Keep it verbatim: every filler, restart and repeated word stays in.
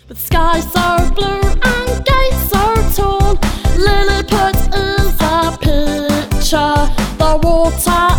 With sky so blue and gates so tall, Lilliput is a picture. The water